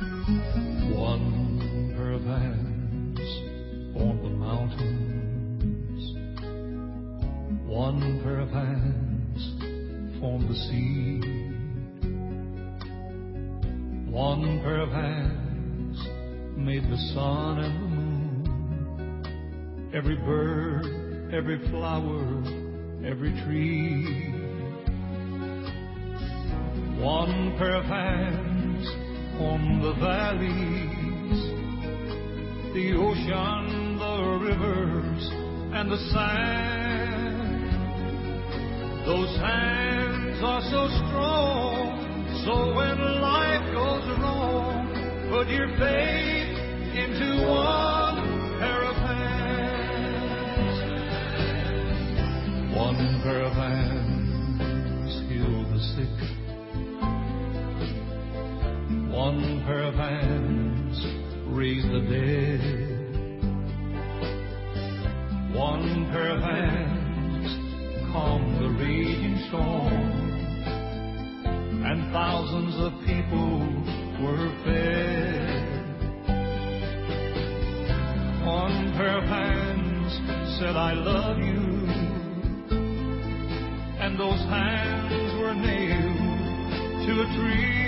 One pair of hands formed the mountains. One pair of hands formed the sea. One pair of hands made the sun and the moon, every bird, every flower, every tree. One pair of hands formed the valleys, the ocean, the rivers, and the sand. Those hands are so strong, so when life goes wrong, put your faith into one pair of hands. One pair of hands heal the sick. One pair of hands raise the dead. One pair of hands calm the raging storm, and thousands of people were fed. One pair of hands said, I love you, and those hands were nailed to a tree.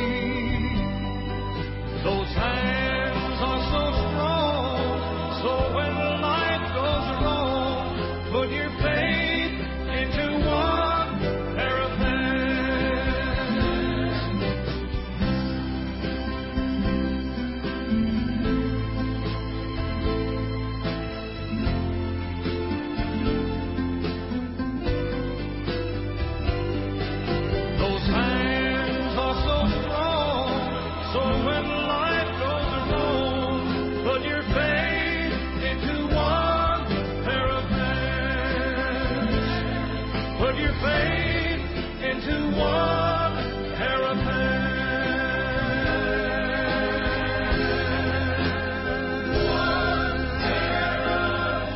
Those hands are so strong, so when life goes wrong, put your faith into one pair of hands. Those hands are so strong, so when life goes wrong, put your faith into one pair of hands. Put your faith into one pair of hands. One pair of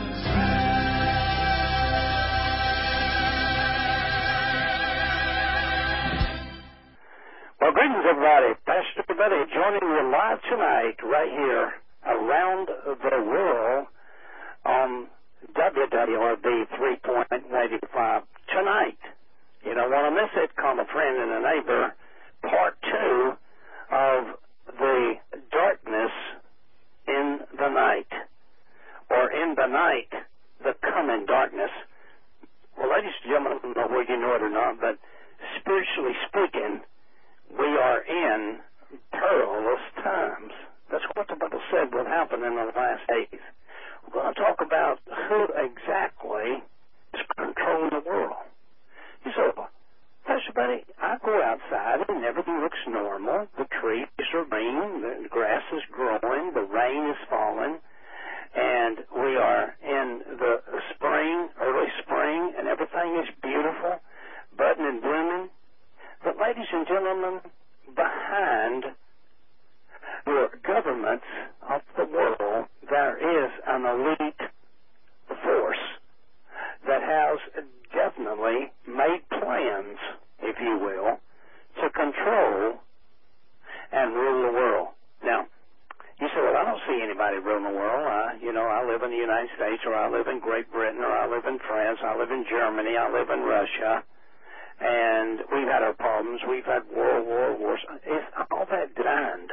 Well, greetings, everybody. Pastor Betty joining you live tonight right here around the world on WWRB 3.85 tonight. You don't want to miss it. Call a friend and a neighbor. Part 2 of the darkness in the night, or in the night, the coming darkness. Well, ladies and gentlemen, I don't know whether you know it or not, but spiritually speaking, we are in perilous times. That's what the Bible said would happen in the last days. We're going to talk about who exactly is controlling the world. You say, well, Pastor Buddy, I go outside and everything looks normal. The trees are green, the grass is growing, the rain is falling, and we are in the spring, early spring, and everything is beautiful, budding and blooming. But ladies and gentlemen, behind the governments of the world, there is an elite force that has definitely made plans, if you will, to control and rule the world. Now, you say, well, I don't see anybody ruling the world. I live in the United States, or I live in Great Britain, or I live in France, I live in Germany, I live in Russia. And we've had our problems. We've had wars. Is all that done?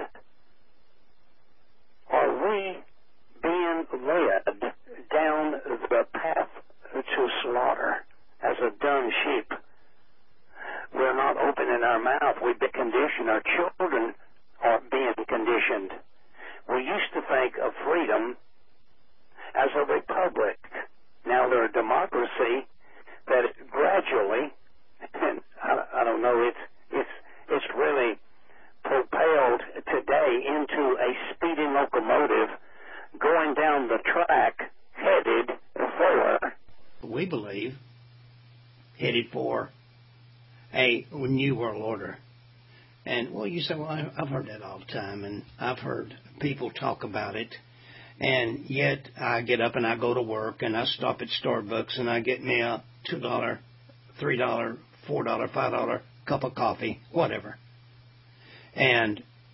Are we being led down the path to slaughter as a dumb sheep? We're not opening our mouth. We've been conditioned. Our children are being conditioned. We used to think of freedom as a republic. Now they're a democracy that gradually, and I don't know, it's really propelled today into a speeding locomotive going down the track headed for, we believe, headed for a new world order. And, well, you say, well, I've heard that all the time, and I've heard people talk about it, and yet I get up and I go to work, and I stop at Starbucks, and I get me a $2, $3, $4, $5 cup of coffee, whatever. And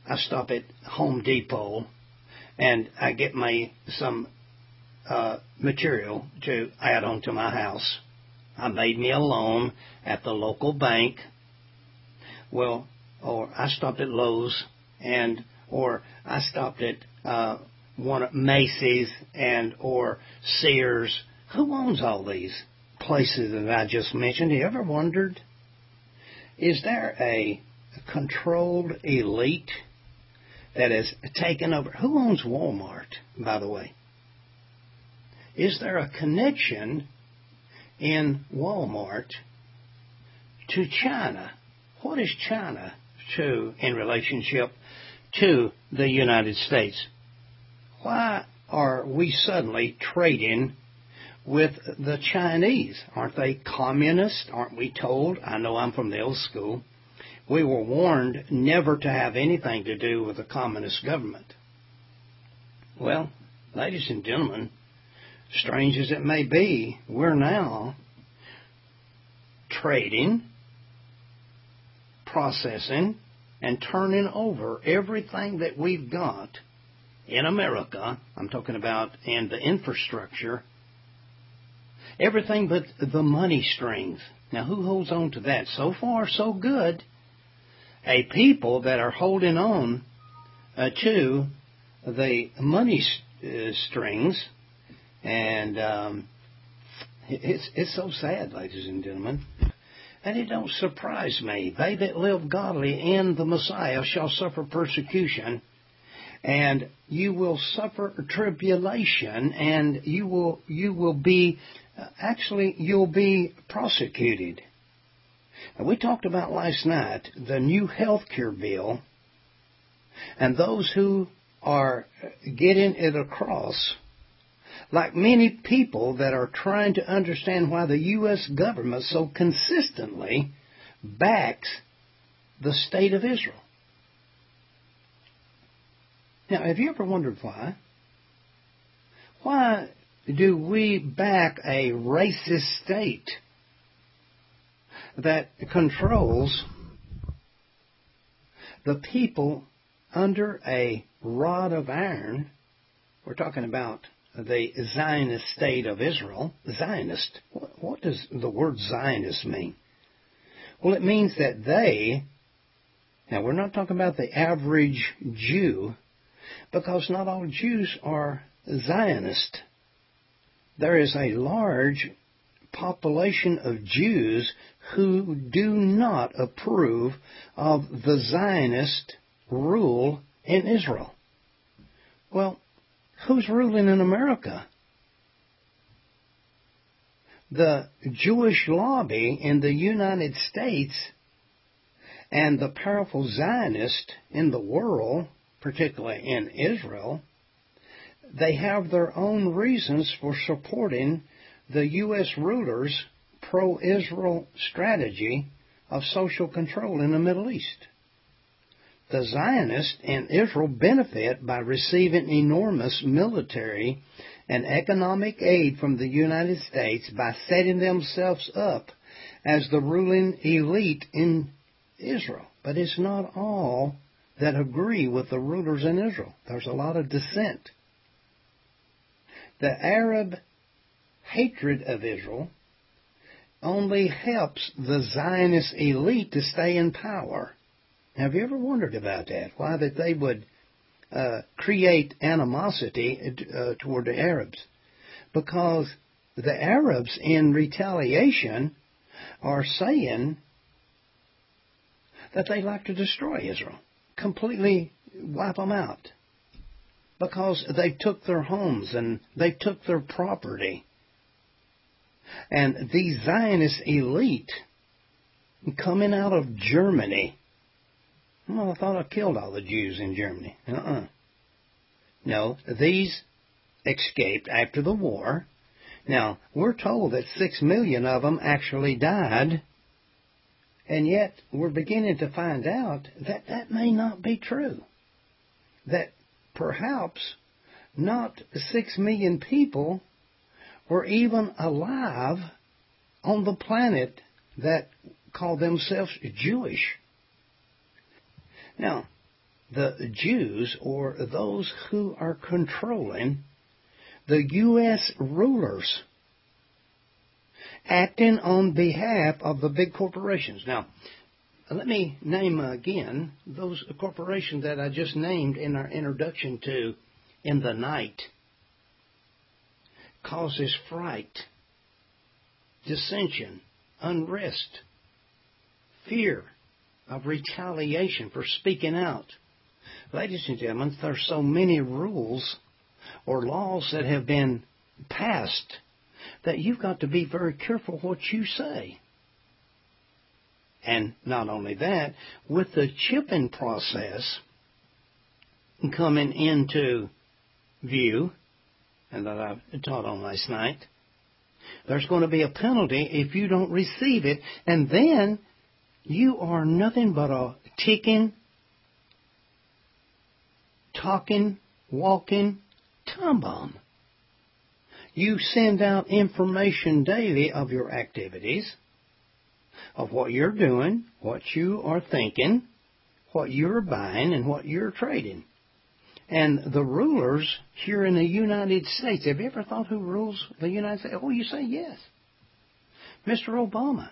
I stop at Home Depot and I get some material to add on to my house. I made me a loan at the local bank. Well, or I stopped at Lowe's, or I stopped at one of Macy's or Sears. Who owns all these places that I just mentioned? Have you ever wondered? Is there a controlled elite that has taken over? Who owns Walmart, by the way? Is there a connection in Walmart to China? What is China in relationship to the United States? Why are we suddenly trading with the Chinese? Aren't they communists? Aren't we told? I know I'm from the old school. We were warned never to have anything to do with a communist government. Well, ladies and gentlemen, strange as it may be, we're now trading, processing, and turning over everything that we've got in America. I'm talking about in the infrastructure, everything but the money strings. Now, who holds on to that? So far, so good. A people that are holding on to the money strings, and it's so sad, ladies and gentlemen. And it don't surprise me. They that live godly in the Messiah shall suffer persecution, and you will suffer tribulation, and you'll be prosecuted. Now, we talked about last night the new health care bill, and those who are getting it across, like many people that are trying to understand why the U.S. government so consistently backs the state of Israel. Now, have you ever wondered why? Why do we back a racist state that controls the people under a rod of iron? We're talking about the Zionist state of Israel. Zionist. What does the word Zionist mean? Well, it means that now we're not talking about the average Jew, because not all Jews are Zionist. There is a large population of Jews who do not approve of the Zionist rule in Israel. Well, who's ruling in America? The Jewish lobby in the United States and the powerful Zionists in the world, particularly in Israel, they have their own reasons for supporting the U.S. rulers' pro-Israel strategy of social control in the Middle East. The Zionists in Israel benefit by receiving enormous military and economic aid from the United States by setting themselves up as the ruling elite in Israel. But it's not all that agree with the rulers in Israel. There's a lot of dissent. The Arab hatred of Israel only helps the Zionist elite to stay in power. Have you ever wondered about that? Why that they would create animosity toward the Arabs? Because the Arabs, in retaliation, are saying that they like to destroy Israel, completely wipe them out, because they took their homes and they took their property. And the Zionist elite coming out of Germany, well, I thought I killed all the Jews in Germany. No, these escaped after the war. Now, we're told that 6 million of them actually died, and yet we're beginning to find out that that may not be true. That perhaps not 6 million people were even alive on the planet that called themselves Jewish. Now, the Jews or those who are controlling the U.S. rulers, acting on behalf of the big corporations. Now, let me name again those corporations that I just named in our introduction to In the Night. Causes fright, dissension, unrest, fear of retaliation for speaking out. Ladies and gentlemen, there are so many rules or laws that have been passed that you've got to be very careful what you say. And not only that, with the chipping process coming into view, and that I taught on last night, there's going to be a penalty if you don't receive it, and then you are nothing but a ticking, talking, walking time bomb. You send out information daily of your activities, of what you're doing, what you are thinking, what you're buying, and what you're trading. And the rulers here in the United States, have you ever thought who rules the United States? Oh, you say yes. Mr. Obama.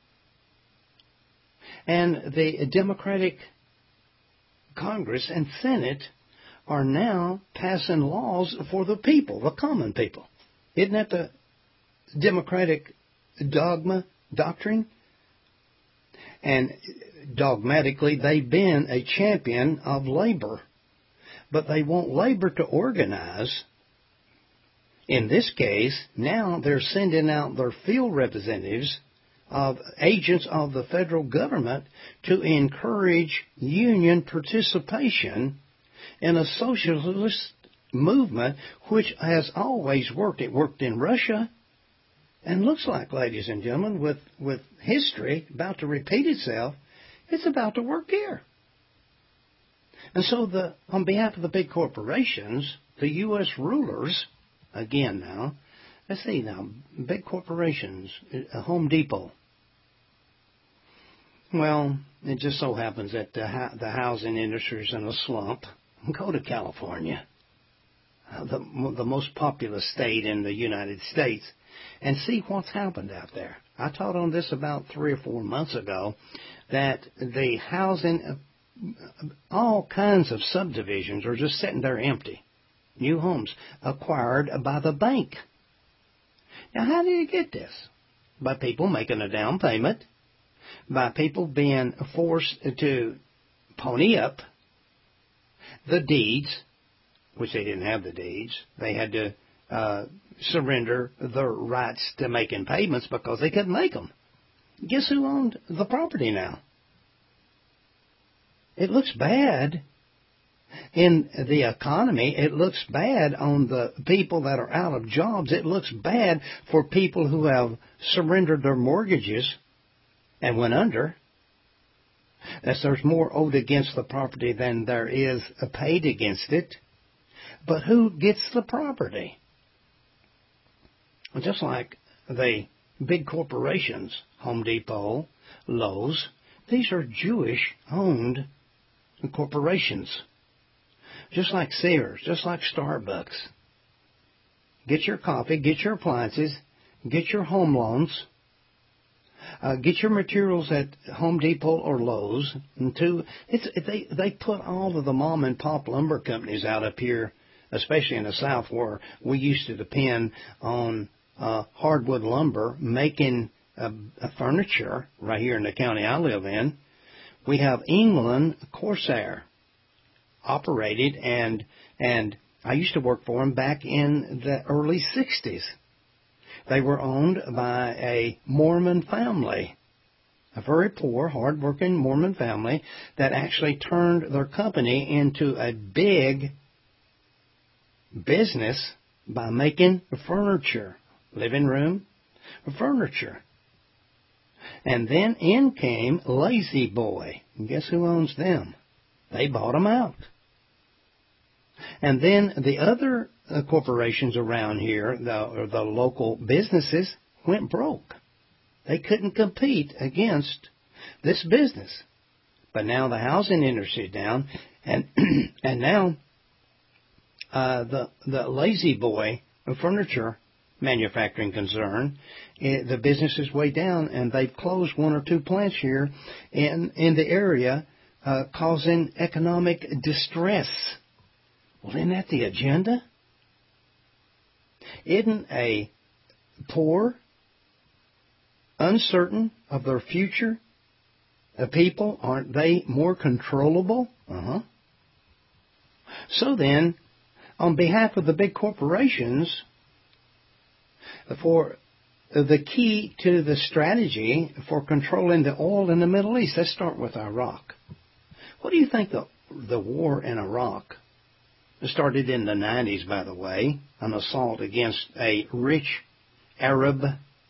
And the Democratic Congress and Senate are now passing laws for the people, the common people. Isn't that the Democratic doctrine? And dogmatically, they've been a champion of labor. But they want labor to organize. In this case, now they're sending out their field representatives of agents of the federal government to encourage union participation in a socialist movement which has always worked. It worked in Russia, and looks like, ladies and gentlemen, with history about to repeat itself, it's about to work here. And so on behalf of the big corporations, the U.S. rulers, again now, let's see now, big corporations, Home Depot. Well, it just so happens that the housing industry is in a slump. Go to California, the most populous state in the United States, and see what's happened out there. I taught on this about 3 or 4 months ago, that the housing, all kinds of subdivisions are just sitting there empty. New homes acquired by the bank. Now, how do you get this? By people making a down payment, by people being forced to pony up the deeds, which they didn't have the deeds. They had to surrender their rights to making payments because they couldn't make them. Guess who owned the property now? It looks bad in the economy. It looks bad on the people that are out of jobs. It looks bad for people who have surrendered their mortgages and went under. As there's more owed against the property than there is paid against it. But who gets the property? Just like the big corporations, Home Depot, Lowe's, these are Jewish-owned corporations. Just like Sears, just like Starbucks. Get your coffee, get your appliances, get your home loans, get your materials at Home Depot or Lowe's. And they put all of the mom and pop lumber companies out up here, especially in the South, where we used to depend on hardwood lumber making furniture right here in the county I live in. We have England Corsair operated, and I used to work for them back in the early 60s. They were owned by a Mormon family, a very poor, hard-working Mormon family that actually turned their company into a big business by making furniture, living room furniture. And then in came Lazy Boy. And guess who owns them? They bought them out. And then the other corporations around here, the local businesses, went broke. They couldn't compete against this business But now the housing industry is down, and and now the Lazy Boy furniture manufacturing concern, the business is way down, and they've closed 1 or 2 plants here in the area, causing economic distress. Well, isn't that the agenda? Isn't a poor, uncertain of their future people, aren't they more controllable? So then, on behalf of the big corporations, for the key to the strategy for controlling the oil in the Middle East, let's start with Iraq. What do you think the war in Iraq started in the 90s, by the way, an assault against a rich Arab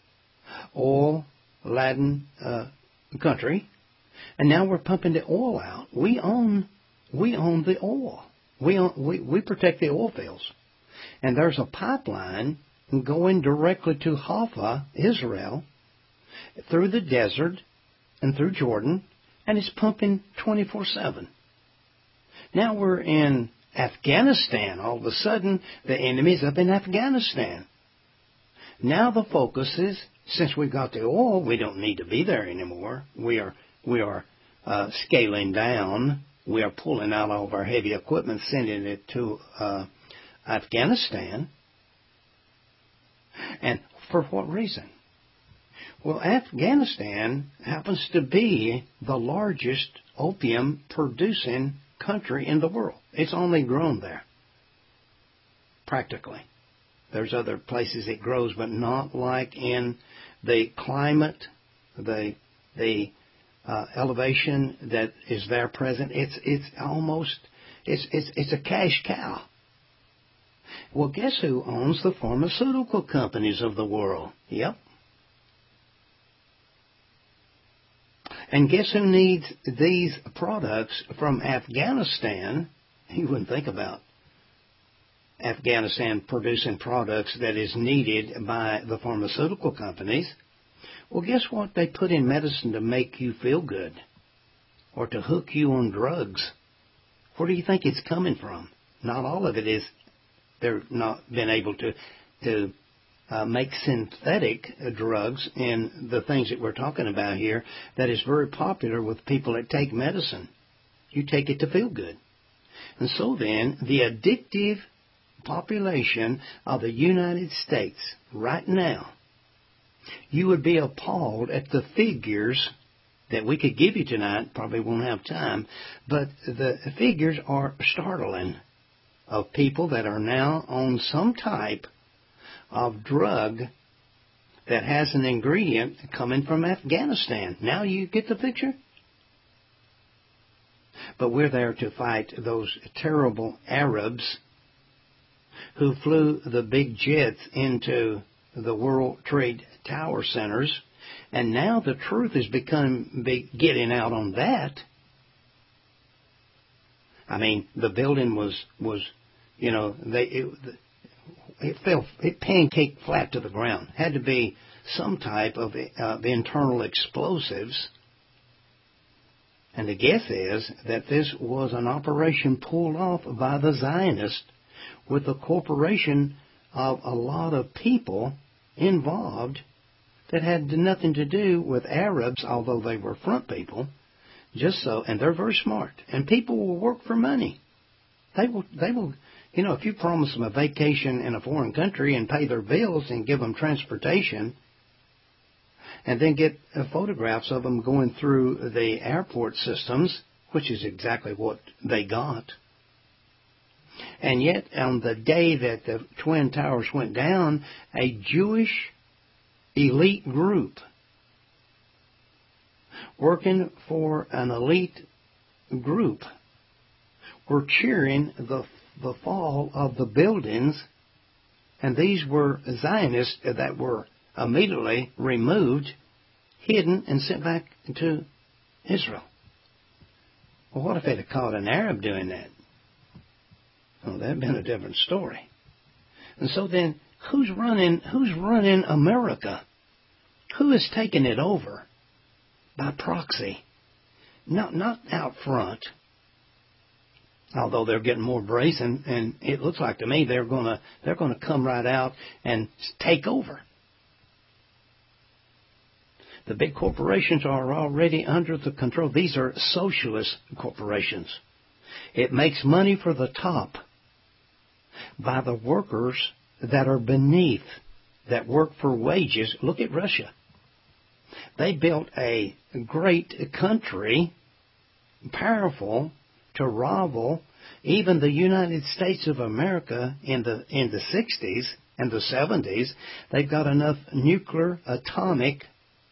oil-laden country, and now we're pumping the oil out. We own the oil. We protect the oil fields, and there's a pipeline going directly to Haifa, Israel, through the desert and through Jordan, and it's pumping 24/7. Now we're in Afghanistan. All of a sudden, the enemy's up in Afghanistan. Now the focus is, since we've got the oil, we don't need to be there anymore. We are scaling down. We are pulling out all of our heavy equipment, sending it to Afghanistan. And for what reason? Well, Afghanistan happens to be the largest opium-producing country in the world. It's only grown there, practically. There's other places it grows, but not like in the climate, the elevation that is there present. It's a cash cow. Well, guess who owns the pharmaceutical companies of the world? Yep. And guess who needs these products from Afghanistan? You wouldn't think about Afghanistan producing products that is needed by the pharmaceutical companies. Well, guess what they put in medicine to make you feel good or to hook you on drugs? Where do you think it's coming from? Not all of it is. They're not been able to make synthetic drugs in the things that we're talking about here that is very popular with people that take medicine. You take it to feel good. And so then, the addictive population of the United States right now, you would be appalled at the figures that we could give you tonight. Probably won't have time, but the figures are startling of people that are now on some type of drug that has an ingredient coming from Afghanistan. Now you get the picture? But we're there to fight those terrible Arabs who flew the big jets into the World Trade Tower centers, and now the truth is getting out on that. I mean, the building was it pancaked flat to the ground. Had to be some type of internal explosives. And the guess is that this was an operation pulled off by the Zionists with a corporation of a lot of people involved that had nothing to do with Arabs, although they were front people. Just so, and they're very smart. And people will work for money. They will, if you promise them a vacation in a foreign country and pay their bills and give them transportation, and then get photographs of them going through the airport systems, which is exactly what they got. And yet, on the day that the Twin Towers went down, a Jewish elite group working for an elite group were cheering the fall of the buildings, and these were Zionists that were immediately removed, hidden, and sent back to Israel. Well, what if they'd have caught an Arab doing that? Well, that would have been a different story. And so then, who's running America? Who is taking it over by proxy? not out front, although they're getting more brazen, and it looks like to me they're gonna come right out and take over. The big corporations are already under the control. These are socialist corporations. It makes money for the top by the workers that are beneath, that work for wages. Look at Russia. They built a great country, powerful, to rival even the United States of America in the 60s and the 70s. They've got enough nuclear, atomic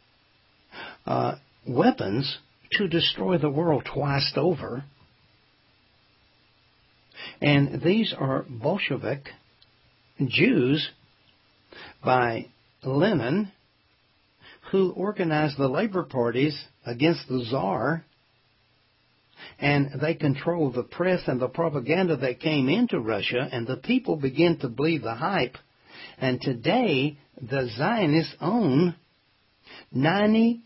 weapons to destroy the world twice over. And these are Bolshevik Jews by Lenin, who organized the labor parties against the Tsar, and they controlled the press and the propaganda that came into Russia, and the people began to believe the hype. And today, the Zionists own 95%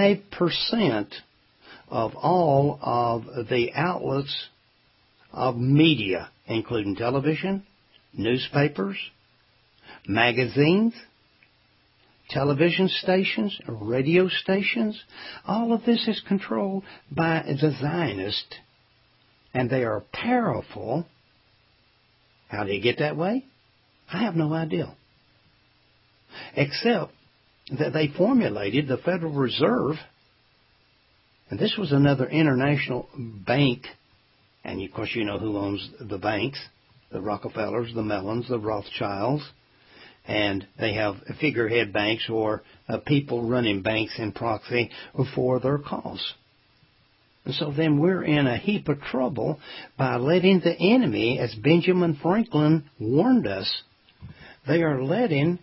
of all of the outlets of media, including television, newspapers, magazines, television stations, radio stations. All of this is controlled by the Zionists, and they are powerful. How do you get that way? I have no idea. Except that they formulated the Federal Reserve, and this was another international bank, and of course you know who owns the banks, the Rockefellers, the Mellons, the Rothschilds, and they have figurehead banks or people running banks in proxy for their cause. And so then we're in a heap of trouble by letting the enemy, as Benjamin Franklin warned us, they are letting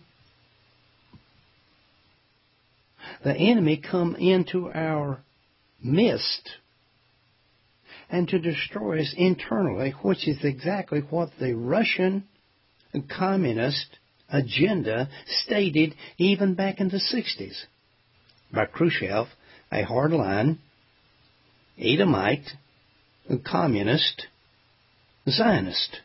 the enemy come into our midst and to destroy us internally, which is exactly what the Russian communist agenda stated even back in the 60s by Khrushchev, a hardline, Edomite, communist, Zionist.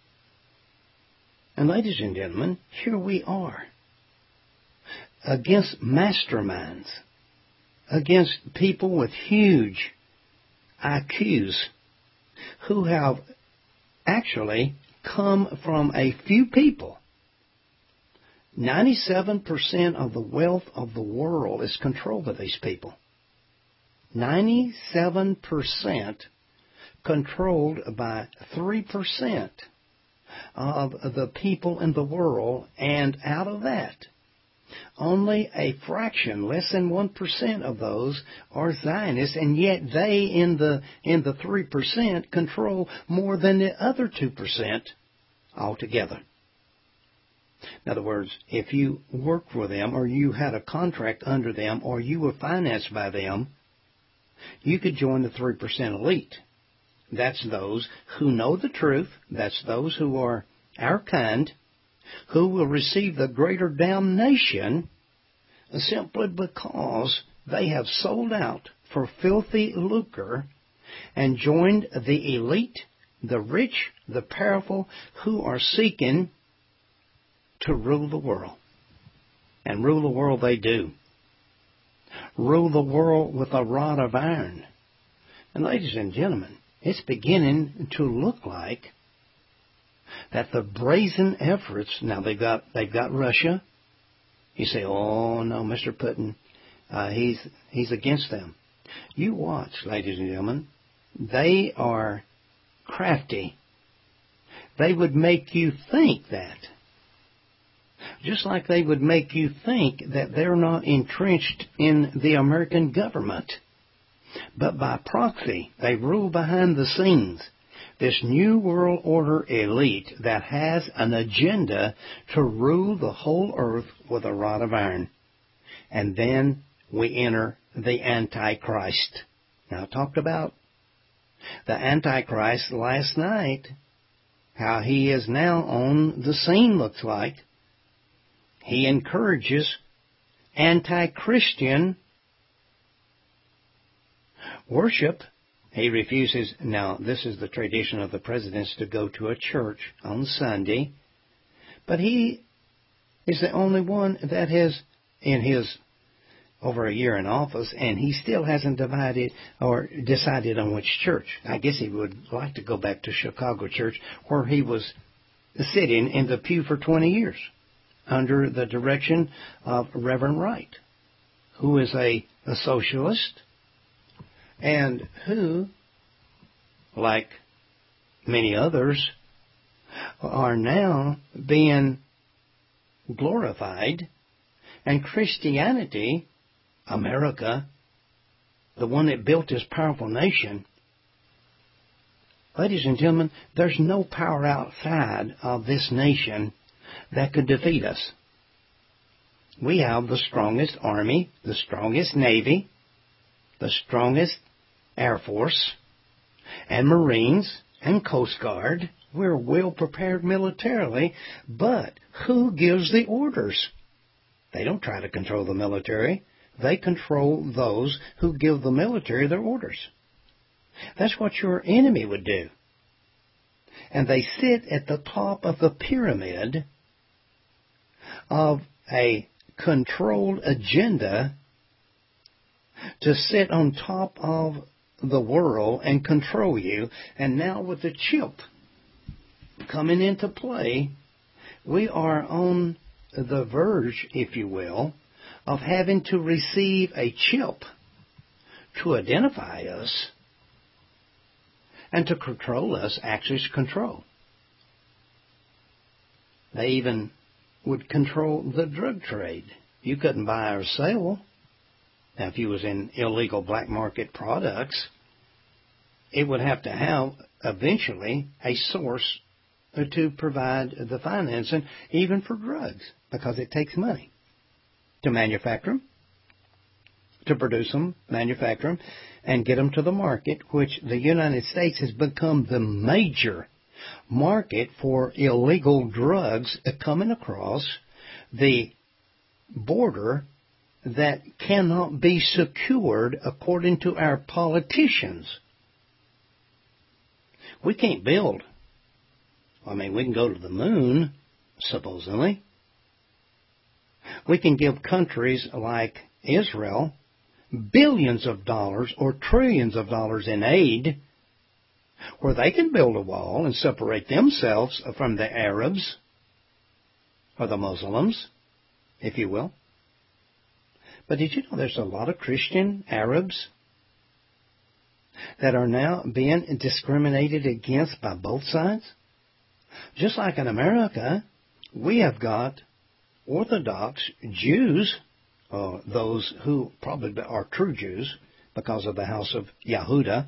And ladies and gentlemen, here we are, against masterminds, against people with huge IQs who have actually come from a few people. 97% of the wealth of the world is controlled by these people. 97% controlled by 3% of the people in the world, and out of that, only a fraction, less than 1% of those are Zionists, and yet they, in the 3%, control more than the other 2% altogether. In other words, if you worked for them, or you had a contract under them, or you were financed by them, you could join the 3% elite. That's those who know the truth. That's those who are our kind, who will receive the greater damnation simply because they have sold out for filthy lucre and joined the elite, the rich, the powerful, who are seeking to rule the world. And rule the world they do. Rule the world with a rod of iron. And ladies and gentlemen, it's beginning to look like that the brazen efforts, now they've got Russia. You say, oh no, Mr. Putin, he's against them. You watch, ladies and gentlemen. They are crafty. They would make you think that. Just like they would make you think that they're not entrenched in the American government. But by proxy, they rule behind the scenes. This New World Order elite that has an agenda to rule the whole earth with a rod of iron. And then we enter the Antichrist. Now, I talked about the Antichrist last night, how he is now on the scene, looks like. He encourages anti-Christian worship. He refuses. Now, this is the tradition of the presidents to go to a church on Sunday. But he is the only one that has, in his over a year in office, and he still hasn't divided or decided on which church. I guess he would like to go back to Chicago Church, where he was sitting in the pew for 20 years under the direction of Reverend Wright, who is a socialist and who, like many others, are now being glorified, and Christianity, America, the one that built this powerful nation, ladies and gentlemen, there's no power outside of this nation that could defeat us. We have the strongest army, the strongest navy, the strongest Air Force, and Marines, and Coast Guard. We're well prepared militarily, but who gives the orders? They don't try to control the military. They control those who give the military their orders. That's what your enemy would do. And they sit at the top of the pyramid of a controlled agenda to sit on top of the world and control you. And now with the chip coming into play, we are on the verge, if you will, of having to receive a chip to identify us and to control us, access control. They even would control the drug trade. You couldn't buy or sell. Now, if you was in illegal black market products, it would have to have eventually a source to provide the financing, even for drugs, because it takes money to manufacture them, to produce them, manufacture them, and get them to the market, which the United States has become the major market for illegal drugs coming across the border that cannot be secured according to our politicians. We can't build. I mean, we can go to the moon, supposedly. We can give countries like Israel billions of dollars or trillions of dollars in aid where they can build a wall and separate themselves from the Arabs or the Muslims, if you will. But did you know there's a lot of Christian Arabs that are now being discriminated against by both sides? Just like in America, we have got Orthodox Jews, those who probably are true Jews because of the house of Yehuda,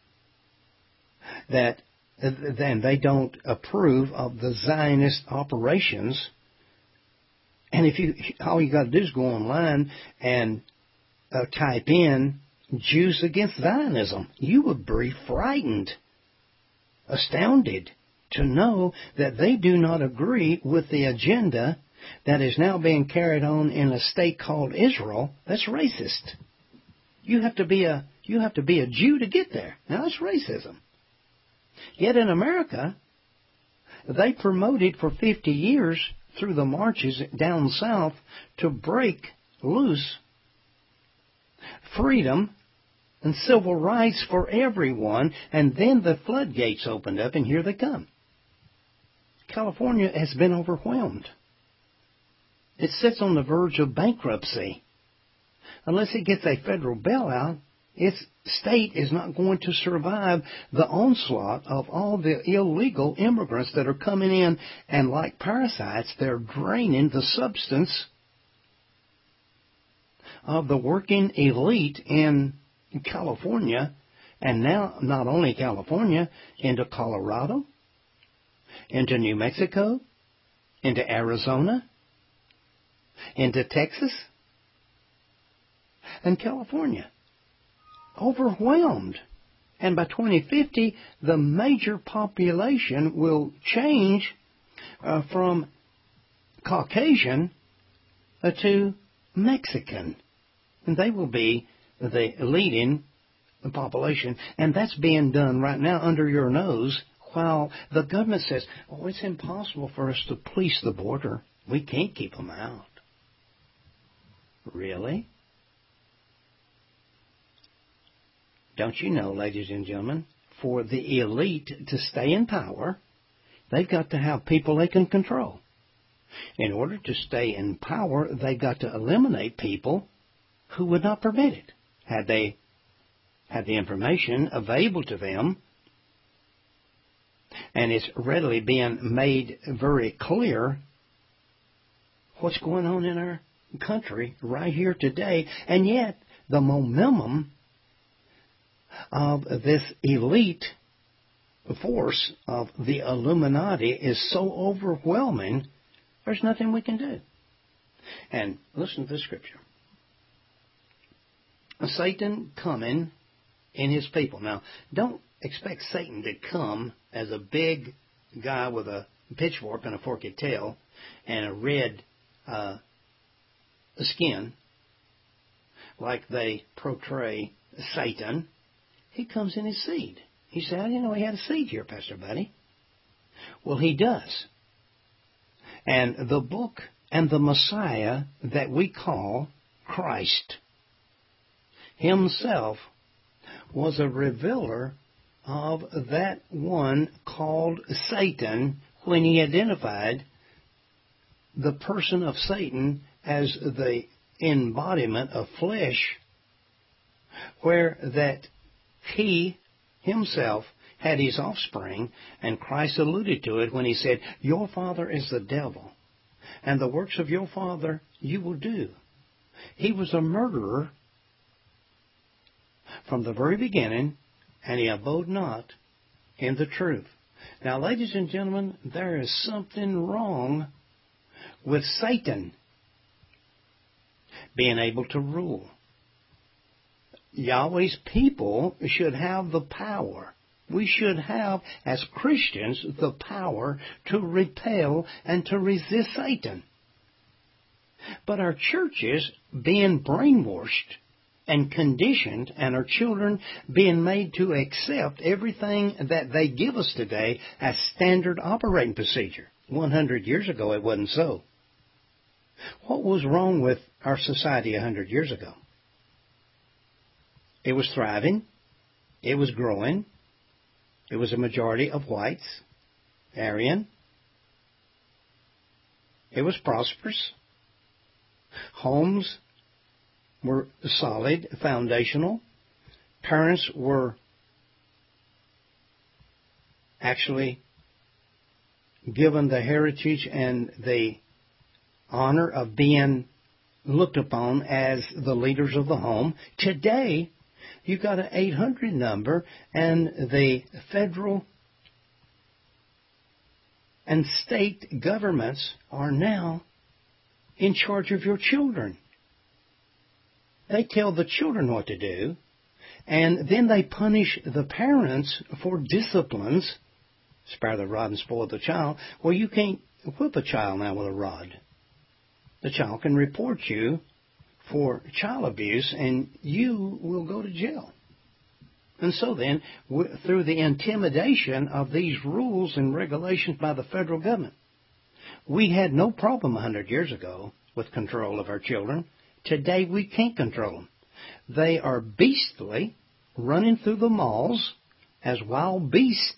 that then they don't approve of the Zionist operations. And all you got to do is go online and type in Jews against Zionism. You would be frightened, astounded to know that they do not agree with the agenda that is now being carried on in a state called Israel. That's racist. You have to be a Jew to get there. Now that's racism. Yet in America, they promoted for 50 years through the marches down south to break loose freedom and civil rights for everyone, and then the floodgates opened up, and here they come. California has been overwhelmed. It sits on the verge of bankruptcy. Unless it gets a federal bailout, its state is not going to survive the onslaught of all the illegal immigrants that are coming in, and like parasites, they're draining the substance of the working elite in California, and now not only California, into Colorado, into New Mexico, into Arizona, into Texas, and California. Overwhelmed. And by 2050, the major population will change from Caucasian to Mexican. And they will be the leading population, and that's being done right now under your nose, while the government says, oh, it's impossible for us to police the border. We can't keep them out. Really? Don't you know, ladies and gentlemen, for the elite to stay in power, they've got to have people they can control. In order to stay in power, they've got to eliminate people who would not permit it. Had they had the information available to them, and it's readily being made very clear what's going on in our country right here today, and yet the momentum of this elite force of the Illuminati is so overwhelming, there's nothing we can do. And listen to this scripture. Satan coming in his people. Now, don't expect Satan to come as a big guy with a pitchfork and a forked tail and a red skin like they portray Satan. He comes in his seed. He said, I didn't know he had a seed here, Pastor Buddy. Well, he does. And the book and the Messiah that we call Christ himself was a revealer of that one called Satan when he identified the person of Satan as the embodiment of flesh, where that he himself had his offspring, and Christ alluded to it when he said, your father is the devil, and the works of your father you will do. He was a murderer from the very beginning, and he abode not in the truth. Now, ladies and gentlemen, there is something wrong with Satan being able to rule. Yahweh's people should have the power. We should have, as Christians, the power to repel and to resist Satan. But our churches being brainwashed and conditioned, and our children being made to accept everything that they give us today as standard operating procedure. 100 years ago, it wasn't so. What was wrong with our society 100 years ago? It was thriving. It was growing. It was a majority of whites, Aryan. It was prosperous. Homes were solid, foundational. Parents were actually given the heritage and the honor of being looked upon as the leaders of the home. Today, you've got an 800 number, and the federal and state governments are now in charge of your children. They tell the children what to do, and then they punish the parents for disciplines. Spare the rod and spoil the child. Well, you can't whip a child now with a rod. The child can report you for child abuse, and you will go to jail. And so then, through the intimidation of these rules and regulations by the federal government, we had no problem 100 years ago with control of our children. Today, we can't control them. They are beastly, running through the malls as wild beasts,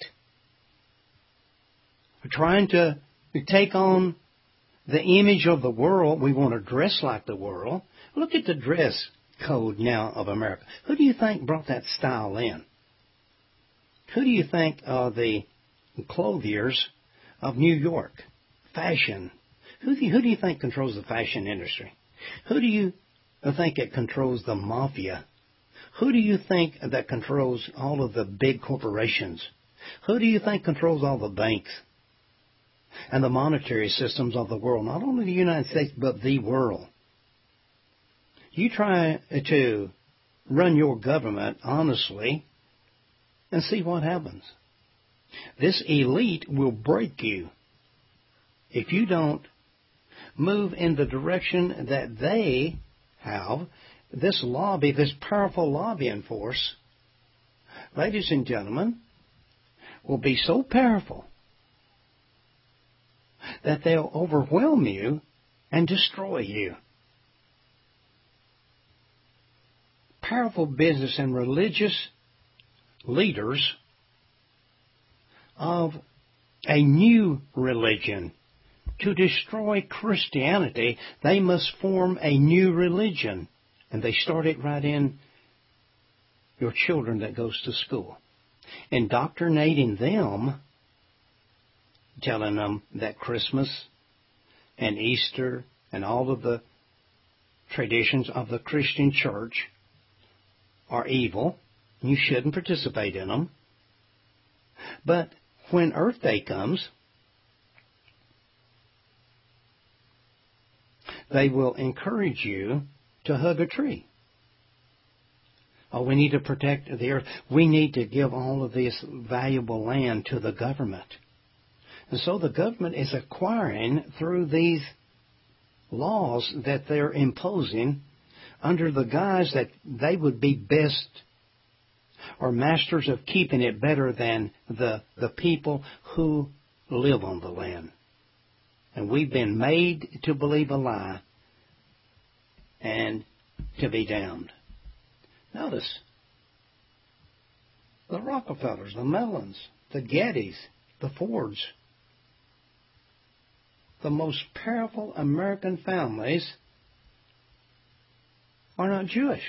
trying to take on the image of the world. We want to dress like the world. Look at the dress code now of America. Who do you think brought that style in? Who do you think are the clothiers of New York? Fashion. Who do you think controls the fashion industry? Who do you think it controls the mafia? Who do you think that controls all of the big corporations? Who do you think controls all the banks and the monetary systems of the world? Not only the United States, but the world. You try to run your government honestly and see what happens. This elite will break you if you don't move in the direction that they have. This lobby, this powerful lobbying force, ladies and gentlemen, will be so powerful that they'll overwhelm you and destroy you. Powerful business and religious leaders of a new religion. To destroy Christianity, they must form a new religion. And they start it right in your children that goes to school. Indoctrinating them, telling them that Christmas and Easter and all of the traditions of the Christian church are evil. You shouldn't participate in them. But when Earth Day comes, they will encourage you to hug a tree. Oh, we need to protect the earth. We need to give all of this valuable land to the government. And so the government is acquiring through these laws that they're imposing under the guise that they would be best or masters of keeping it better than the people who live on the land. And we've been made to believe a lie and to be damned. Notice, the Rockefellers, the Mellons, the Gettys, the Fords, the most powerful American families are not Jewish.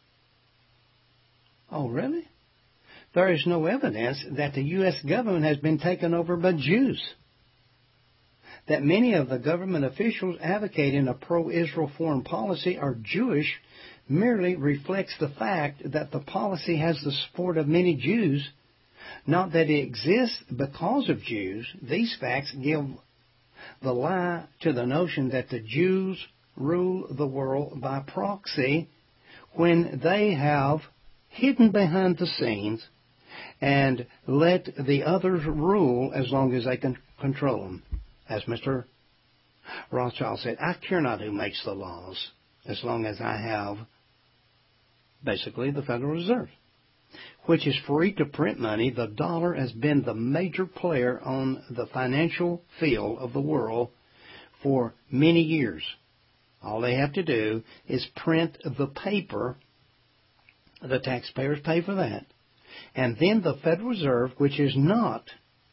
Oh, really? There is no evidence that the U.S. government has been taken over by Jews. That many of the government officials advocating a pro-Israel foreign policy are Jewish merely reflects the fact that the policy has the support of many Jews, not that it exists because of Jews. These facts give the lie to the notion that the Jews rule the world by proxy when they have hidden behind the scenes and let the others rule as long as they can control them. As Mr. Rothschild said, I care not who makes the laws as long as I have basically the Federal Reserve, which is free to print money. The dollar has been the major player on the financial field of the world for many years. All they have to do is print the paper. The taxpayers pay for that. And then the Federal Reserve, which is not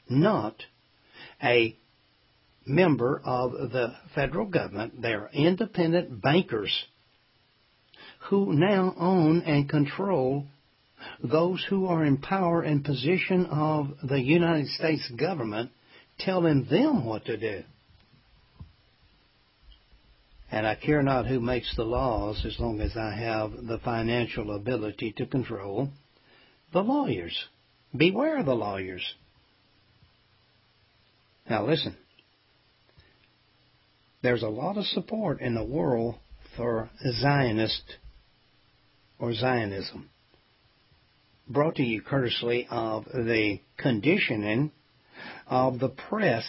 a member of the federal government, they are independent bankers who now own and control those who are in power and position of the United States government, telling them what to do. And I care not who makes the laws as long as I have the financial ability to control the lawyers. Beware the lawyers. Now listen. There's a lot of support in the world for Zionist or Zionism. Brought to you courtesy of the conditioning of the press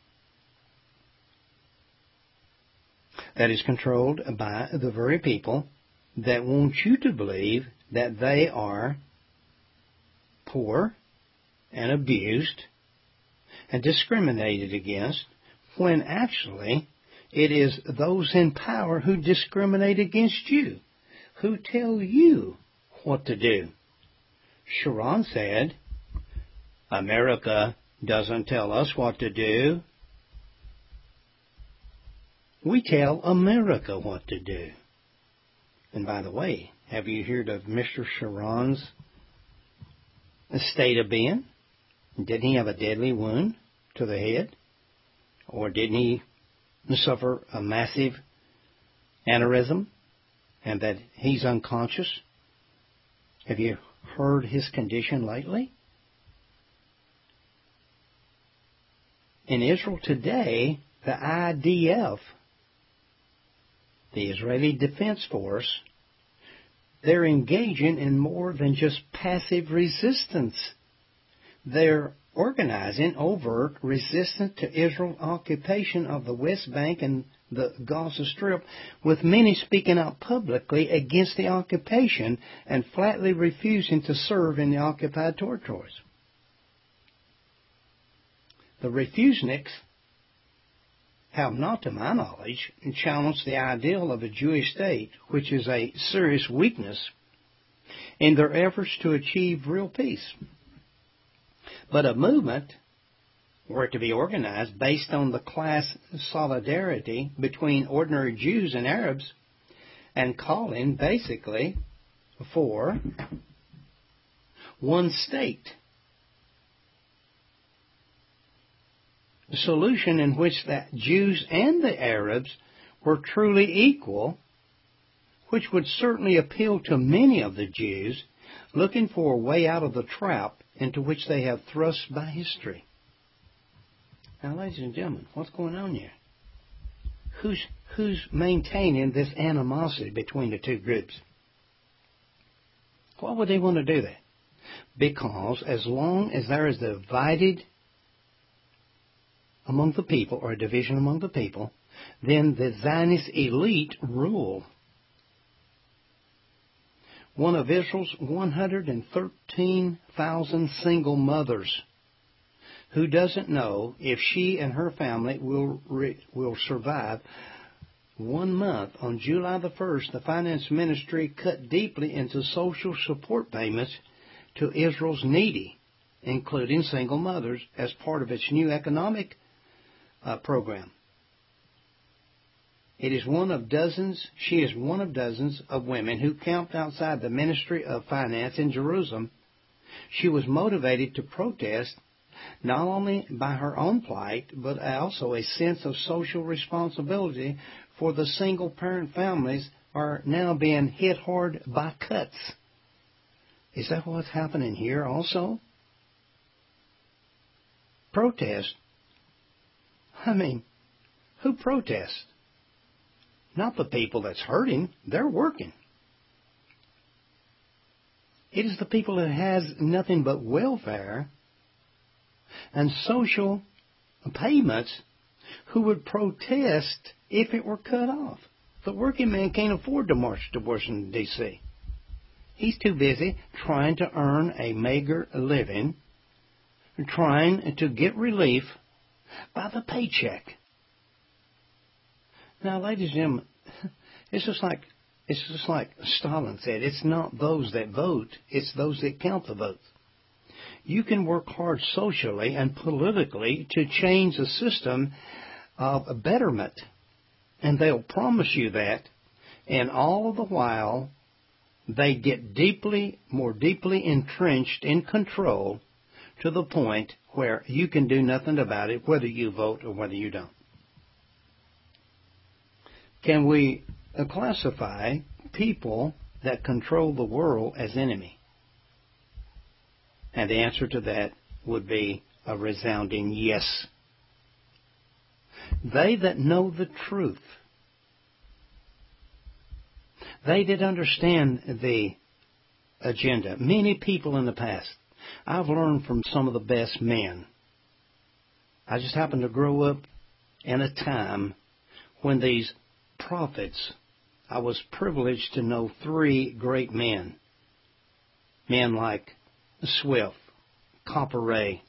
that is controlled by the very people that want you to believe that they are poor and abused and discriminated against, when actually it is those in power who discriminate against you, who tell you what to do. Sharon said, America doesn't tell us what to do. We tell America what to do. And by the way, have you heard of Mr. Sharon's state of being? Didn't he have a deadly wound to the head? Or didn't he suffer a massive aneurysm and that he's unconscious? Have you heard his condition lately? In Israel today, the IDF, the Israeli Defense Force, they're engaging in more than just passive resistance. They're organizing overt resistance to Israel's occupation of the West Bank and the Gaza Strip, with many speaking out publicly against the occupation and flatly refusing to serve in the occupied territories. The refuseniks have not, to my knowledge, challenged the ideal of a Jewish state, which is a serious weakness in their efforts to achieve real peace. But a movement were to be organized based on the class solidarity between ordinary Jews and Arabs, and calling basically for one state. A solution in which the Jews and the Arabs were truly equal, which would certainly appeal to many of the Jews looking for a way out of the trap into which they have thrust by history. Now, ladies and gentlemen, what's going on here? Who's maintaining this animosity between the two groups? Why would they want to do that? Because as long as there is a divided among the people, or a division among the people, then the Zionist elite rule. One of Israel's 113,000 single mothers who doesn't know if she and her family will survive 1 month. On July the 1st, the finance ministry cut deeply into social support payments to Israel's needy, including single mothers, as part of its new economic program. It is one of dozens. She is one of dozens of women who camped outside the Ministry of Finance in Jerusalem. She was motivated to protest not only by her own plight, but also a sense of social responsibility for the single-parent families are now being hit hard by cuts. Is that what's happening here also? Protest. I mean, who protests? Not the people that's hurting. They're working. It is the people that has nothing but welfare and social payments who would protest if it were cut off. The working man can't afford to march to Washington, D.C. He's too busy trying to earn a meager living, trying to get relief by the paycheck. Now, ladies and gentlemen, it's just like Stalin said, it's not those that vote, it's those that count the votes. You can work hard socially and politically to change the system of betterment, and they'll promise you that, and all the while they get more deeply entrenched in control to the point where you can do nothing about it, whether you vote or whether you don't. Can we classify people that control the world as enemy? And the answer to that would be a resounding yes. They that know the truth, they that understand the agenda. Many people in the past, I've learned from some of the best men. I just happened to grow up in a time when these prophets, I was privileged to know 3 great men. Men like Swift, Copper Ray,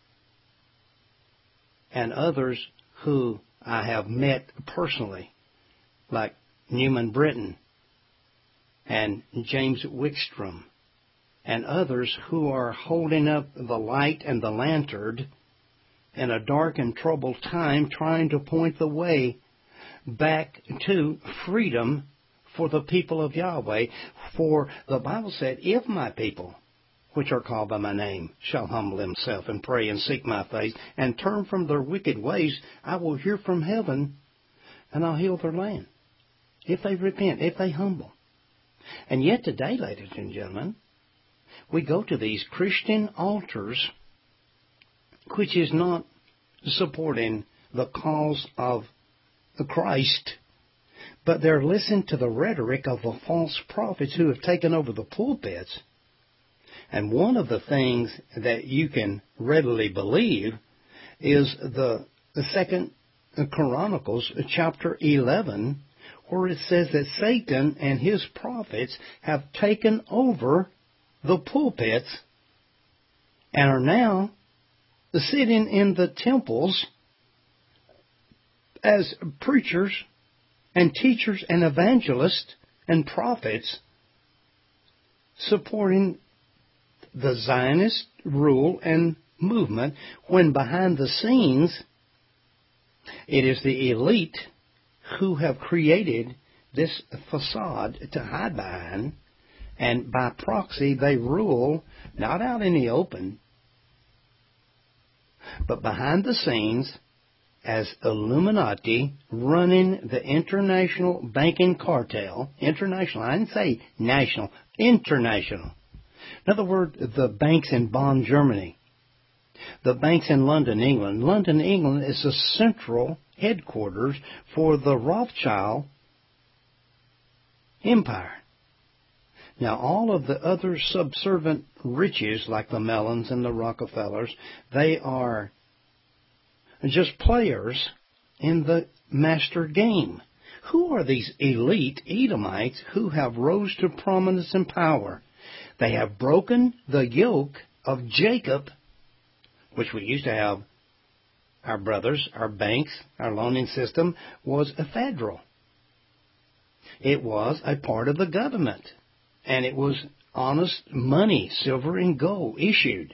and others who I have met personally, like Newman Britton and James Wickstrom, and others who are holding up the light and the lantern in a dark and troubled time, trying to point the way back to freedom for the people of Yahweh. For the Bible said, if my people, which are called by my name, shall humble themselves and pray and seek my face and turn from their wicked ways, I will hear from heaven and I'll heal their land. If they repent, if they humble. And yet today, ladies and gentlemen, we go to these Christian altars, which is not supporting the cause of Christ, but they're listening to the rhetoric of the false prophets who have taken over the pulpits And one of the things that you can readily believe is the Second Chronicles chapter 11, where it says that Satan and his prophets have taken over the pulpits and are now sitting in the temples as preachers and teachers and evangelists and prophets, supporting the Zionist rule and movement, when behind the scenes it is the elite who have created this facade to hide behind, and by proxy they rule, not out in the open, but behind the scenes as Illuminati, running the international banking cartel. International, I didn't say national, international. In other words, the banks in Bonn, Germany, the banks in London, England. London, England is the central headquarters for the Rothschild empire. Now, all of the other subservient riches, like the Mellons and the Rockefellers, they are just players in the master game. Who are these elite Edomites who have rose to prominence and power? They have broken the yoke of Jacob, which we used to have. Our brothers, our banks, our loaning system was a federal. It was a part of the government, and it was honest money, silver and gold, issued.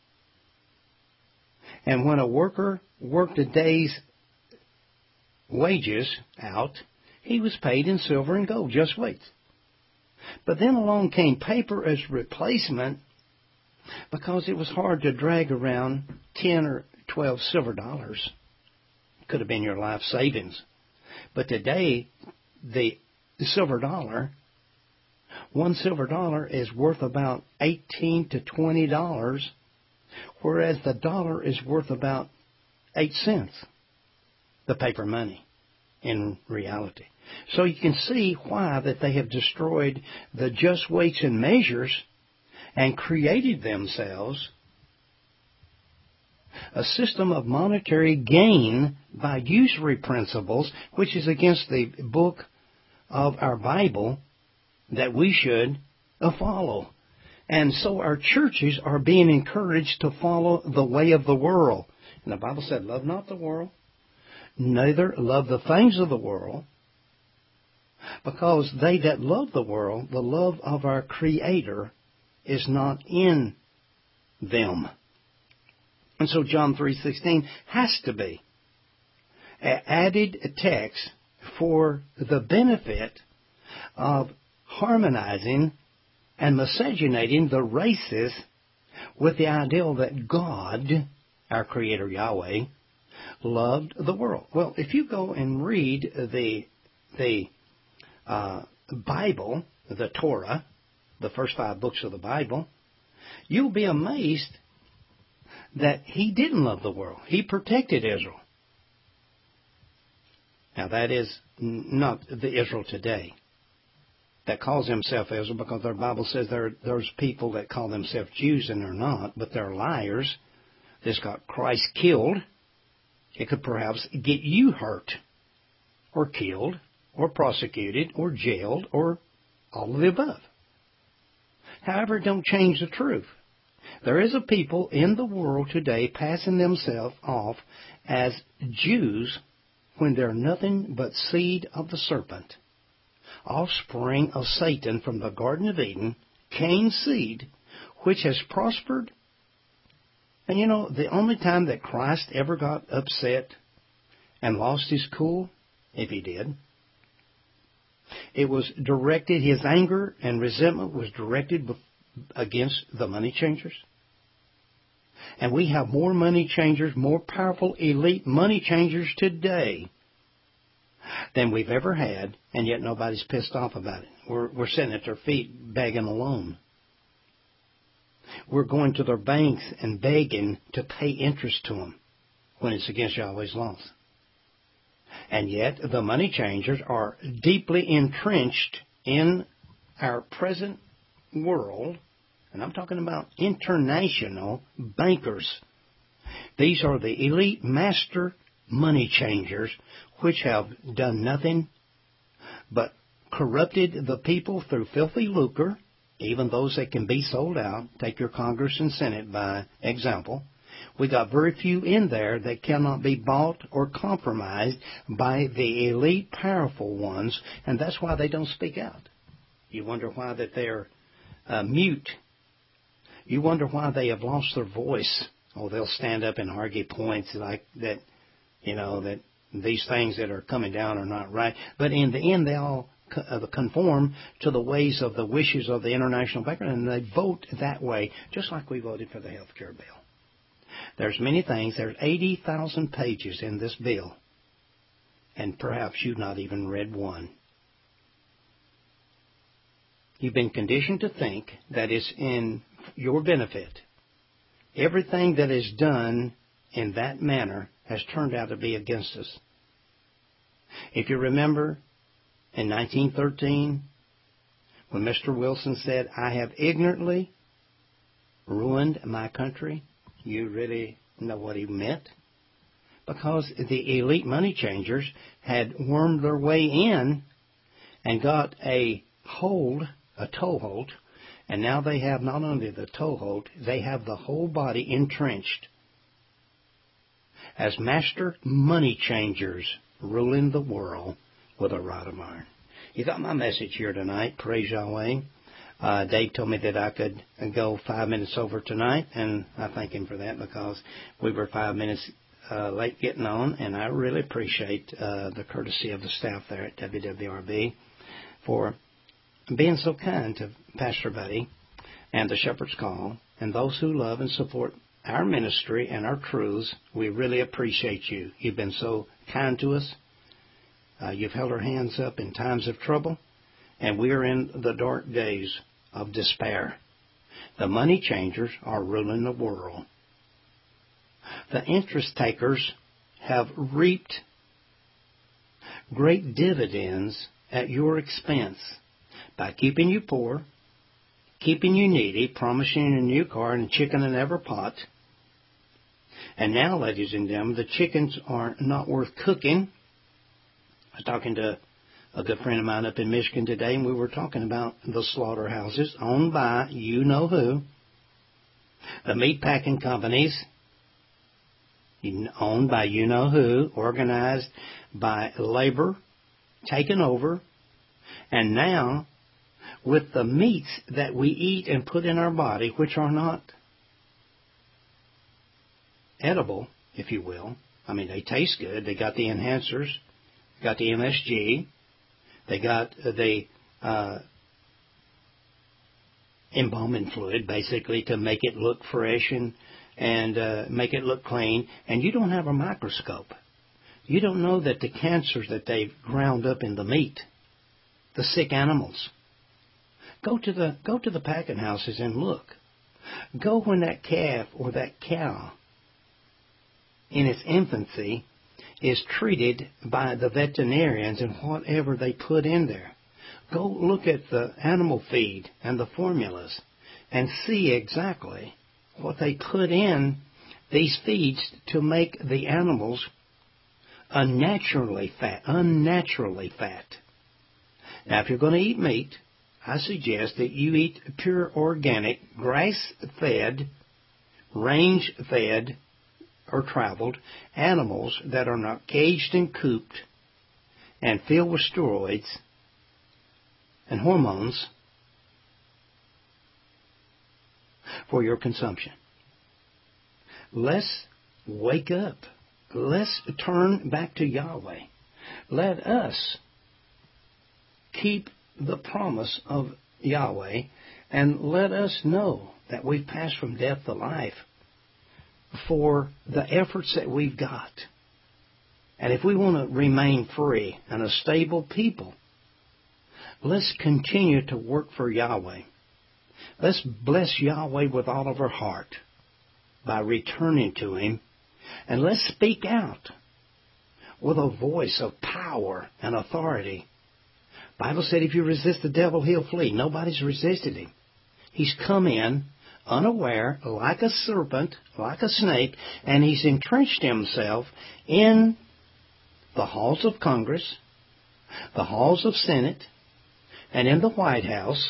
And when a worker worked a day's wages out, he was paid in silver and gold. Just wait. But then along came paper as replacement, because it was hard to drag around 10 or 12 silver dollars. Could have been your life savings. But today, the silver dollar, one silver dollar is worth about $18 to $20, whereas the dollar is worth about 8 cents, the paper money, in reality. So you can see why that they have destroyed the just weights and measures and created themselves a system of monetary gain by usury principles, which is against the book of our Bible that we should follow. And so our churches are being encouraged to follow the way of the world. And the Bible said, love not the world, neither love the things of the world, because they that love the world, the love of our Creator is not in them. And so John 3:16 has to be an added text for the benefit of harmonizing and miscegenating the races with the ideal that God, our Creator Yahweh, loved the world. Well, if you go and read the Bible, the Torah, the first 5 books of the Bible, you'll be amazed that He didn't love the world. He protected Israel. Now, that is not the Israel today that calls himself Israel, because the Bible says there's people that call themselves Jews and they're not, but they're liars. This got Christ killed. It could perhaps get you hurt or killed or prosecuted or jailed or all of the above. However, don't change the truth. There is a people in the world today passing themselves off as Jews when they're nothing but seed of the serpent, offspring of Satan from the Garden of Eden, Cain's seed, which has prospered. And you know, the only time that Christ ever got upset and lost his cool, if he did, it was directed, his anger and resentment was directed against the money changers. And we have more money changers, more powerful elite money changers today than we've ever had, and yet nobody's pissed off about it. We're sitting at their feet begging a loan. We're going to their banks and begging to pay interest to them when it's against Yahweh's laws. And yet the money changers are deeply entrenched in our present world, and I'm talking about international bankers. These are the elite master money changers which have done nothing but corrupted the people through filthy lucre, even those that can be sold out. Take your Congress and Senate by example. We got very few in there that cannot be bought or compromised by the elite powerful ones, and that's why they don't speak out. You wonder why that they're mute. You wonder why they have lost their voice. Oh, they'll stand up and argue points like that, that these things that are coming down are not right. But in the end, they all conform to the ways of the wishes of the international banker, and they vote that way, just like we voted for the health care bill. There's many things. There's 80,000 pages in this bill, and perhaps you've not even read one. You've been conditioned to think that it's in your benefit. Everything that is done in that manner has turned out to be against us. If you remember, in 1913, when Mr. Wilson said, "I have ignorantly ruined my country," you really know what he meant? Because the elite money changers had wormed their way in and got a toehold, and now they have not only the toehold, they have the whole body entrenched as master money changers ruling the world with a rod of iron. You got my message here tonight. Praise Yahweh. Dave told me that I could go 5 minutes over tonight, and I thank him for that because we were 5 minutes late getting on, and I really appreciate the courtesy of the staff there at WWRB for being so kind to Pastor Buddy and the Shepherd's Call and those who love and support our ministry and our truths. We really appreciate you. You've been so kind to us. You've held our hands up in times of trouble, and we are in the dark days of despair. The money changers are ruling the world. The interest takers have reaped great dividends at your expense by keeping you poor, keeping you needy, promising you a new car and a chicken in every pot. And now, ladies and gentlemen, the chickens are not worth cooking. I was talking to a good friend of mine up in Michigan today, and we were talking about the slaughterhouses owned by you-know-who, the meat packing companies owned by you-know-who, organized by labor, taken over, and now with the meats that we eat and put in our body, which are not edible, if you will. I mean, they taste good. They got the enhancers, got the MSG, they got the embalming fluid, basically, to make it look fresh and make it look clean. And you don't have a microscope. You don't know that the cancers that they've ground up in the meat, the sick animals. Go to the packing houses and look. Go when that calf or that cow in its infancy is treated by the veterinarians and whatever they put in there. Go look at the animal feed and the formulas and see exactly what they put in these feeds to make the animals unnaturally fat. Now, if you're going to eat meat, I suggest that you eat pure organic, grass-fed, range-fed, or traveled animals that are not caged and cooped and filled with steroids and hormones for your consumption. Let's wake up. Let's turn back to Yahweh. Let us keep the promise of Yahweh, and let us know that we've passed from death to life for the efforts that we've got. And if we want to remain free and a stable people, let's continue to work for Yahweh. Let's bless Yahweh with all of our heart by returning to Him, and let's speak out with a voice of power and authority. The Bible said if you resist the devil, he'll flee. Nobody's resisted him. He's come in unaware, like a serpent, like a snake, and he's entrenched himself in the halls of Congress, the halls of Senate, and in the White House.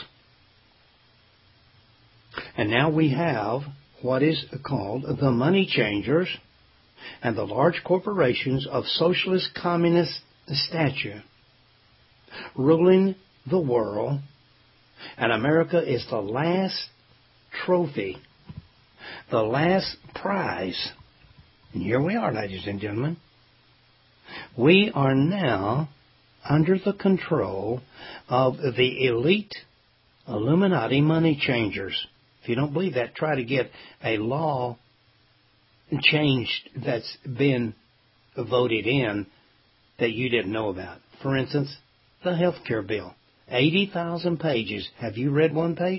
And now we have what is called the money changers and the large corporations of socialist communist stature ruling the world, and America is the last trophy, the last prize. And here we are, ladies and gentlemen. We are now under the control of the elite Illuminati money changers. If you don't believe that, try to get a law changed that's been voted in that you didn't know about. For instance, the health care bill. 80,000 pages. Have you read one page?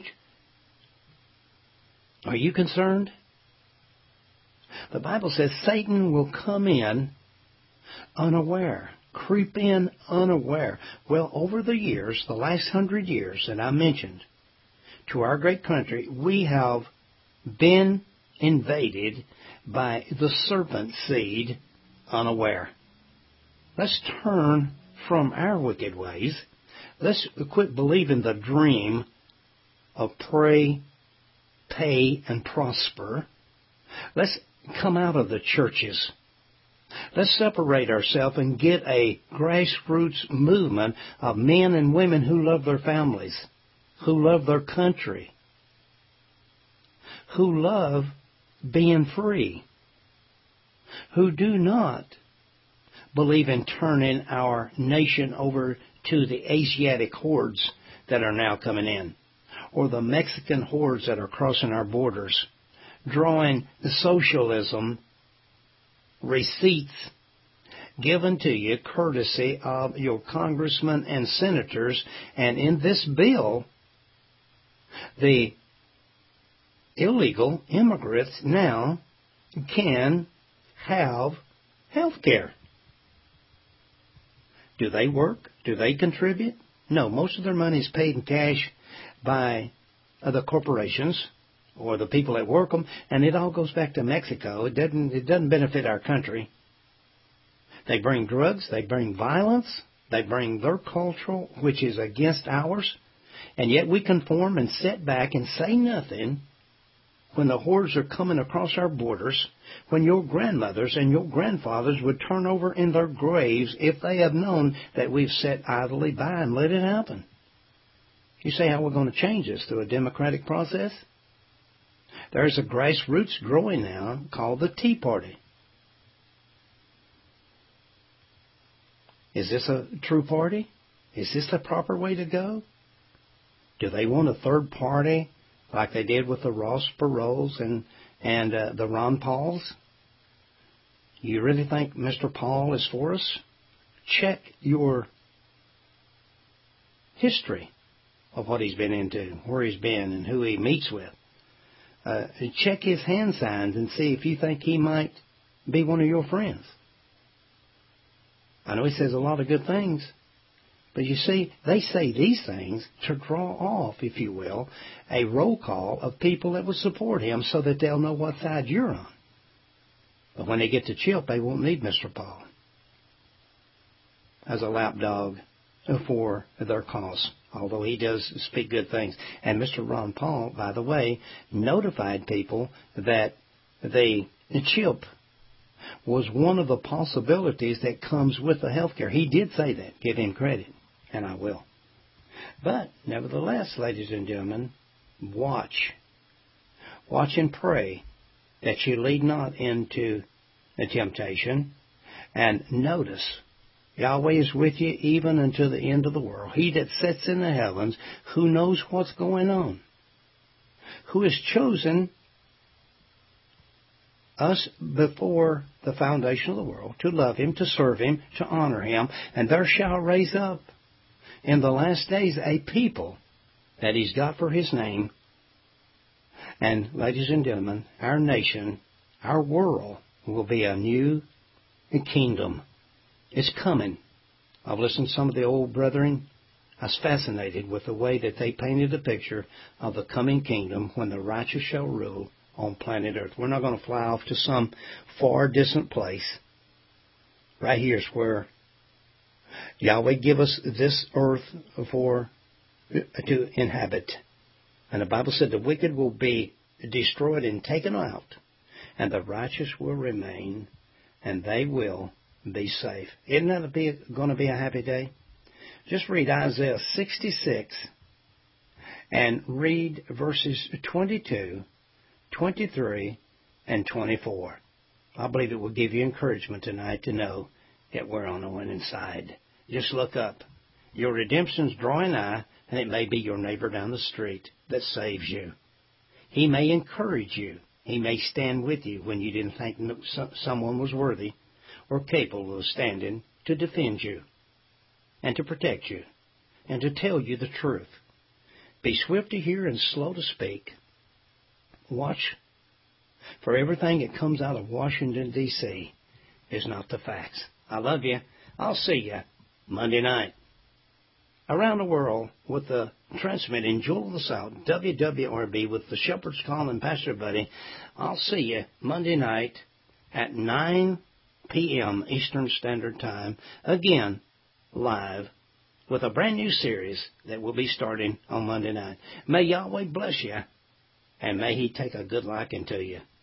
Are you concerned? The Bible says Satan will come in unaware, creep in unaware. Well, over the years, the last 100 years that I mentioned, to our great country, we have been invaded by the serpent seed unaware. Let's turn from our wicked ways. Let's quit believing the dream of pray, pay, and prosper. Let's come out of the churches. Let's separate ourselves and get a grassroots movement of men and women who love their families, who love their country, who love being free, who do not believe in turning our nation over to the Asiatic hordes that are now coming in, or the Mexican hordes that are crossing our borders, drawing socialism receipts given to you courtesy of your congressmen and senators. And in this bill, the illegal immigrants now can have health care. Do they work? Do they contribute? No, most of their money is paid in cash by the corporations or the people that work them, and it all goes back to Mexico. It doesn't benefit our country. They bring drugs, they bring violence, they bring their cultural, which is against ours, and yet we conform and sit back and say nothing when the hordes are coming across our borders, when your grandmothers and your grandfathers would turn over in their graves if they had known that we've sat idly by and let it happen. You say, how are we going to change this? Through a democratic process? There's a grassroots growing now called the Tea Party. Is this a true party? Is this the proper way to go? Do they want a third party like they did with the Ross Perot's and the Ron Pauls? You really think Mr. Paul is for us? Check your history of what he's been into, where he's been, and who he meets with. Check his hand signs and see if you think he might be one of your friends. I know he says a lot of good things, but you see, they say these things to draw off, if you will, a roll call of people that would support him so that they'll know what side you're on. But when they get to Chilp, they won't need Mr. Paul as a lapdog for their cause, although he does speak good things. And Mr. Ron Paul, by the way, notified people that the Chilp was one of the possibilities that comes with the health care. He did say that. Give him credit, and I will. But nevertheless, ladies and gentlemen, watch. Watch and pray that you lead not into the temptation. And notice, Yahweh is with you even unto the end of the world. He that sits in the heavens, who knows what's going on, who has chosen us before the foundation of the world, to love him, to serve him, to honor him. And there shall raise up in the last days a people that he's got for his name. And ladies and gentlemen, our nation, our world will be a new kingdom. It's coming. I've listened to some of the old brethren I was fascinated with the way that they painted a picture of the coming kingdom when the righteous shall rule on planet Earth. We're not going to fly off to some far distant place. Right here is where Yahweh give us this earth to inhabit. And the Bible said the wicked will be destroyed and taken out, and the righteous will remain, and they will be safe. Isn't that going to be a happy day? Just read Isaiah 66 and read verses 22, 23, and 24. I believe it will give you encouragement tonight to know that we're on the winning side. Just look up. Your redemption's drawing nigh, and it may be your neighbor down the street that saves you. He may encourage you. He may stand with you when you didn't think someone was worthy or capable of standing to defend you and to protect you and to tell you the truth. Be swift to hear and slow to speak. Watch, for everything that comes out of Washington, D.C. is not the facts. I love you. I'll see you Monday night. Around the world with the transmitting Jewel of the South, WWRB, with the Shepherd's Call and Pastor Buddy. I'll see you Monday night at 9 p.m. Eastern Standard Time, again, live, with a brand new series that will be starting on Monday night. May Yahweh bless you, and may He take a good liking to you.